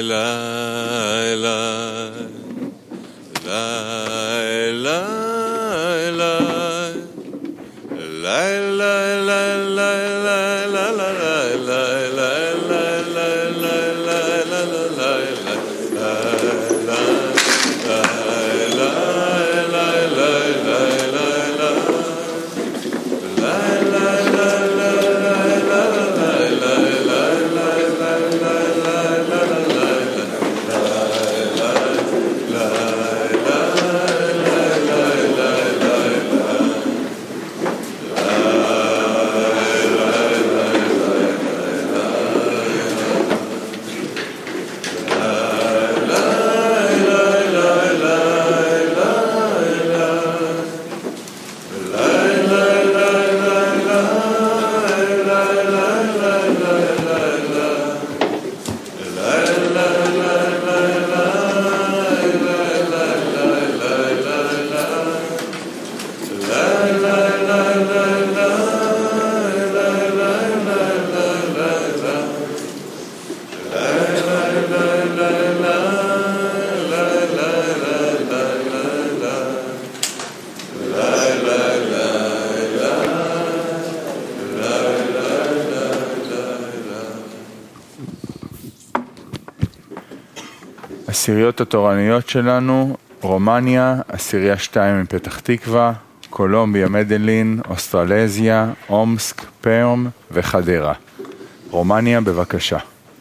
עשיריות התורניות שלנו: רומניה, עשירייה 2 מפתח תקווה, קולומביה, מדלין, אוסטרלזיה, אומסק, פרם וחדרה. רומניה, בבקשה.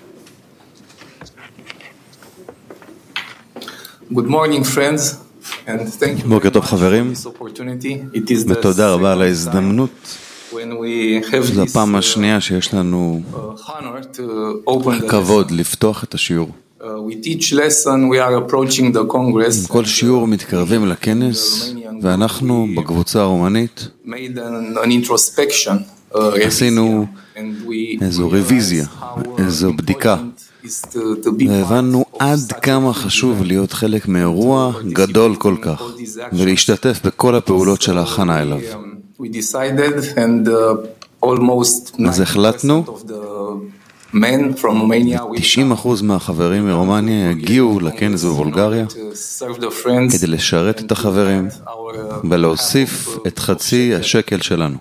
Good morning, friends, and thank you. בוקר טוב חברים, ותודה רבה על ההזדמנות. זו הפעם השנייה שיש לנו הכבוד לפתוח את השיעור. כל שיעור מתקרבים לכנס, ואנחנו בקבוצה הרומנית עשינו איזו רוויזיה, איזו בדיקה, והבנו עד כמה חשוב להיות חלק מאירוע גדול כל כך, ולהשתתף בכל הפעולות של ההכנה אליו. אז החלטנו 90% מהחברים מרומניה יגיעו לכנס בבולגריה כדי לשרת את החברים ולהוסיף את חצי השקל שלנו.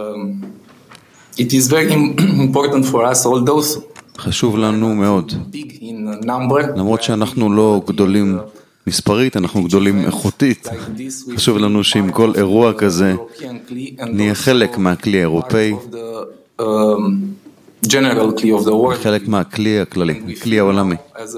חשוב לנו מאוד, למרות שאנחנו לא גדולים מספרית, אנחנו גדולים איכותית. חשוב לנו שעם כל אירוע כזה נהיה חלק מהכלי האירופאי, חלק מהכלי הכללי, הכלי העולמי.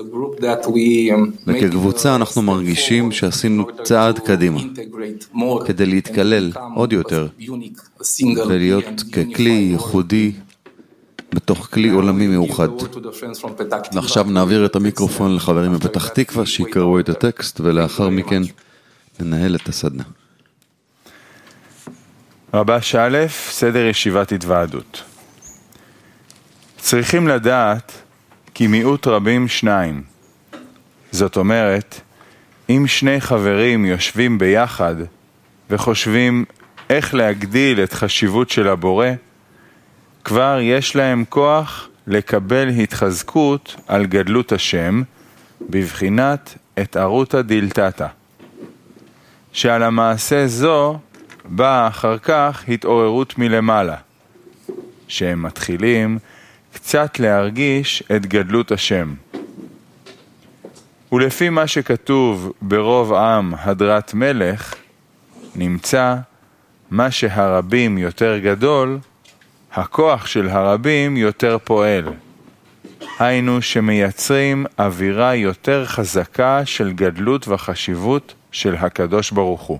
וכקבוצה אנחנו מרגישים שעשינו צעד קדימה כדי להתכלל עוד יותר ולהיות ככלי ייחודי בתוך כלי עולמי מאוחד. ועכשיו נעביר את המיקרופון לחברים בפתח תקווה שיקראו את הטקסט, ולאחר מכן ננהל את הסדנה. רבש א', סדר ישיבת התוועדות. צריכים לדעת כי מיעוט רבים שניים. זאת אומרת, אם שני חברים יושבים ביחד וחושבים איך להגדיל את חשיבות של הבורא, כבר יש להם כוח לקבל התחזקות על גדלות השם, בבחינת את ערותא דילתתא. שעל המעשה זו באה אחר כך התעוררות מלמעלה, שהם מתחילים קצת להרגיש את גדלות השם. ולפי מה שכתוב ברוב עם הדרת מלך, נמצא מה שהרבים יותר גדול, הכוח של הרבים יותר פועל. היינו שמייצרים אווירה יותר חזקה של גדלות וחשיבות של הקדוש ברוך הוא.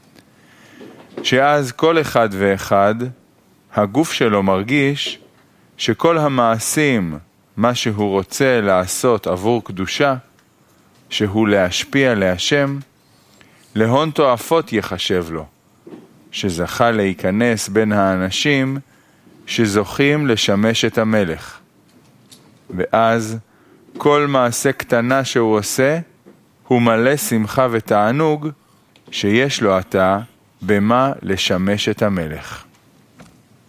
שאז כל אחד ואחד, הגוף שלו מרגיש שכל המעשים, מה שהוא רוצה לעשות עבור קדושה, שהוא להשפיע להשם, להון תועפות יחשב לו, שזכה להיכנס בין האנשים שזוכים לשמש את המלך. ואז כל מעשה קטנה שהוא עושה, הוא מלא שמחה ותענוג שיש לו עתה במה לשמש את המלך.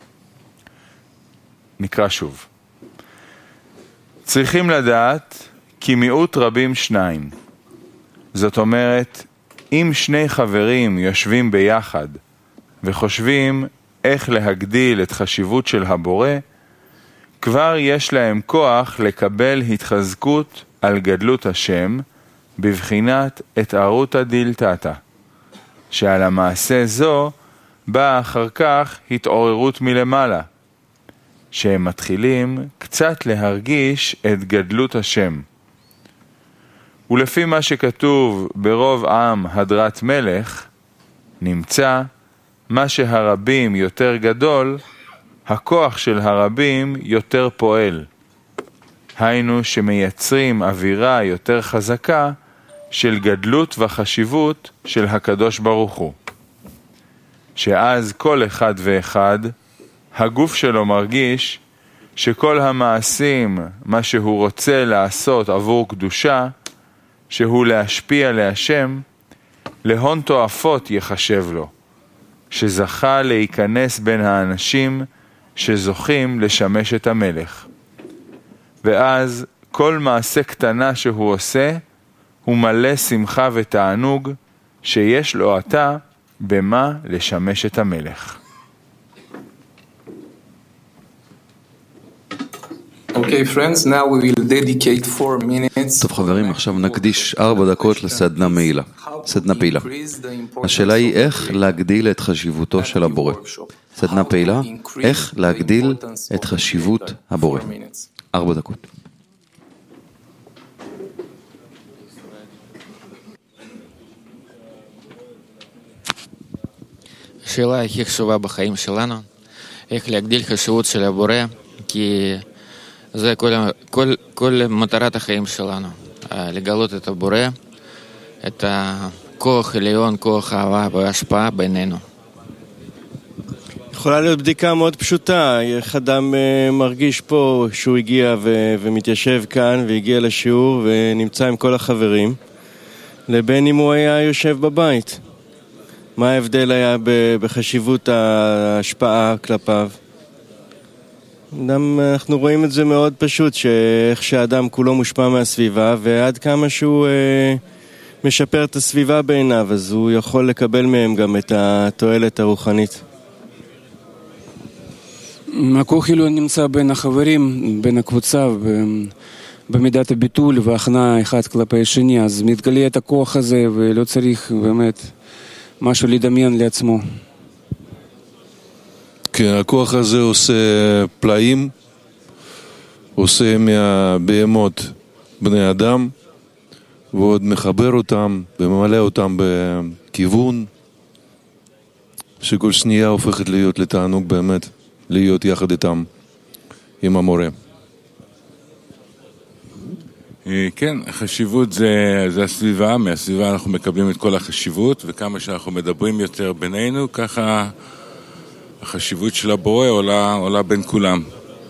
נקרא שוב. צריכים לדעת כי מיעוט רבים שניים. זאת אומרת, אם שני חברים יושבים ביחד וחושבים איך להגדיל את חשיבות של הבורא, כבר יש להם כוח לקבל התחזקות על גדלות השם בבחינת התערותא דילתתא, שעל המעשה זו באה אחר כך התעוררות מלמעלה, שהם מתחילים קצת להרגיש את גדלות השם. ולפי מה שכתוב ברוב עם הדרת מלך, נמצא מה שהרבים יותר גדול, הכוח של הרבים יותר פועל. היינו שמייצרים אווירה יותר חזקה של גדלות וחשיבות של הקדוש ברוך הוא. שאז כל אחד ואחד, הגוף שלו מרגיש שכל המעשים, מה שהוא רוצה לעשות עבור קדושה, שהוא להשפיע להשם, להון תועפות יחשב לו, שזכה להיכנס בין האנשים שזוכים לשמש את המלך. ואז כל מעשה קטנה שהוא עושה, הוא מלא שמחה ותענוג שיש לו עתה במה לשמש את המלך. Okay, friends, now we will dedicate 4 minutes. טוב חברים, עכשיו נקדיש 4 דקות לסדנה פעילה. סדנה פעילה. השאלה היא איך להגדיל את חשיבותו של הבורא. סדנה פעילה, איך להגדיל את חשיבות הבורא. 4 דקות. השאלה הכי חשובה בחיים שלנו, איך להגדיל חשיבות של הבורא, כי זה כל מטרת החיים שלנו, לגלות את הבורא, את הכוח עליון, כוח אהבה והשפעה בינינו. יכולה להיות בדיקה מאוד פשוטה, איך אדם מרגיש פה שהוא הגיע ומתיישב כאן והגיע לשיעור ונמצא עם כל החברים, לבין אם הוא היה יושב בבית. מה ההבדל היה בחשיבות ההשפעה כלפיו? אנחנו רואים את זה מאוד פשוט, שאיך שהאדם כולו מושפע מהסביבה, ועד כמה שהוא משפר את הסביבה בעיניו, אז הוא יכול לקבל מהם גם את התועלת הרוחנית. הכוח עליון נמצא בין החברים, בין הקבוצה, במידת הביטול והכנעה אחד כלפי השני, אז מתגלה את הכוח הזה ולא צריך באמת משהו לדמיין לעצמו. כן, הכוח הזה עושה פלאים, עושה מהבהמות בני אדם, ועוד מחבר אותם וממלא אותם בכיוון, שכל שנייה הופכת להיות לתענוג באמת, להיות יחד איתם, עם המורה. כן, חשיבות זה הסביבה, מהסביבה אנחנו מקבלים את כל החשיבות, וכמה שאנחנו מדברים יותר בינינו, ככה החשיבות של הבורא עולה בין כולם.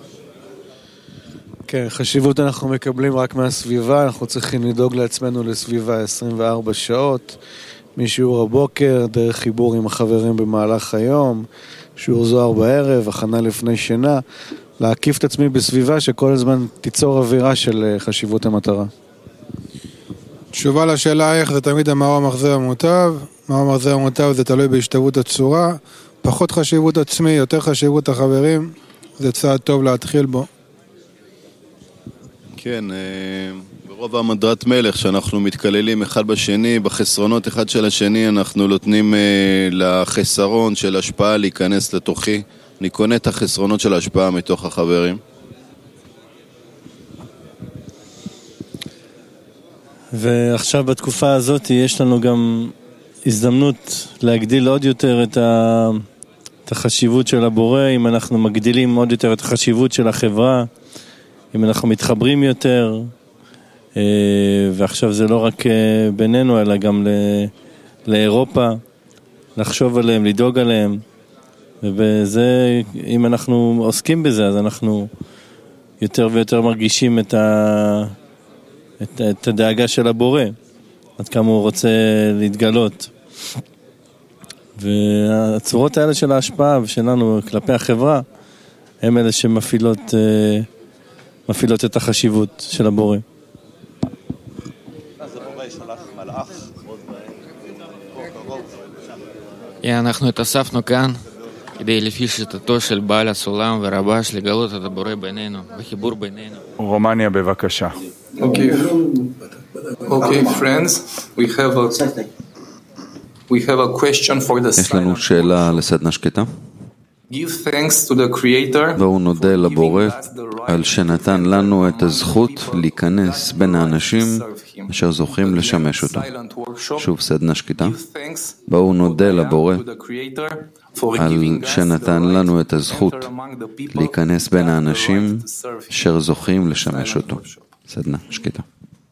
כן, חשיבות אנחנו מקבלים רק מהסביבה, אנחנו צריכים לדאוג לעצמנו לסביבה 24 שעות, משיעור הבוקר, דרך חיבור עם החברים במהלך היום, שיעור זוהר בערב, הכנה לפני שינה, להקיף את עצמי בסביבה שכל הזמן תיצור אווירה של חשיבות המטרה. תשובה לשאלה איך זה תמיד המאור המחזר המוטב. מאור המחזר המוטב זה תלוי בהשתוות הצורה, פחות חשיבות עצמי, יותר חשיבות החברים, זה צעד טוב להתחיל בו. כן, ברוב המדרת מלך שאנחנו מתכללים אחד בשני, בחסרונות אחד של השני אנחנו נותנים לחסרון של השפעה להיכנס לתוכי. אני קונה את החסרונות של ההשפעה מתוך החברים. ועכשיו בתקופה הזאת יש לנו גם הזדמנות להגדיל עוד יותר את החשיבות של הבורא, אם אנחנו מגדילים עוד יותר את החשיבות של החברה, אם אנחנו מתחברים יותר, ועכשיו זה לא רק בינינו אלא גם לאירופה, לחשוב עליהם, לדאוג עליהם, ובזה, אם אנחנו עוסקים בזה, אז אנחנו יותר ויותר מרגישים את הדאגה של הבורא, עד כמה הוא רוצה להתגלות. והצורות האלה של ההשפעה שלנו כלפי החברה, הם אלה שמפעילות את החשיבות של הבורא. אנחנו התאספנו כאן כדי לפי שיטתו של בעל הסולם ורבש לגלות את הבורא בינינו, בחיבור בינינו. רומניה, בבקשה. Okay, friends, we have a question for the יש לנו שאלה לסדנה שקטה. Give thanks to the Creator. בואו נודה לבורא על שנתן לנו את הזכות להיכנס בין האנשים אשר זוכים לשמש אותו. שוב סדנה שקטה. בואו נודה לבורא על שנתן לנו את הזכות להיכנס בין האנשים אשר זוכים לשמש אותו. סדנה שקטה.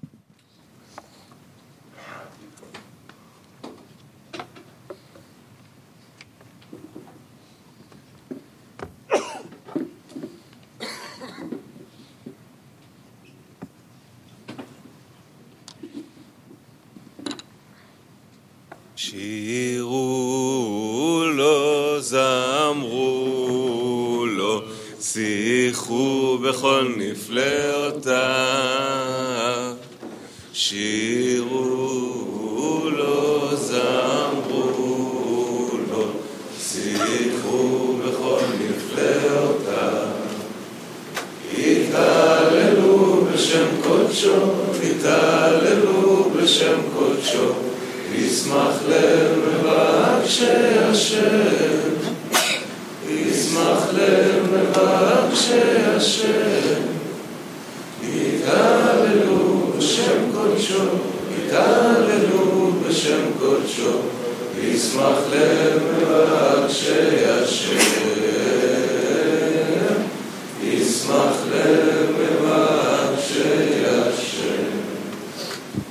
שירו לו, זמרו לו, שיחו בכל נפלאותיו. שירו לו, זמרו לו, שיחו בכל נפלאותיו. התהללו בשם קודשו, התהללו בשם קודשו, ישמח לב מבקשי השם, ישמח לב מבקשי השם. יתהללו בשם קודשו, יתהללו בשם קודשו, ישמח לב מבקשי השם.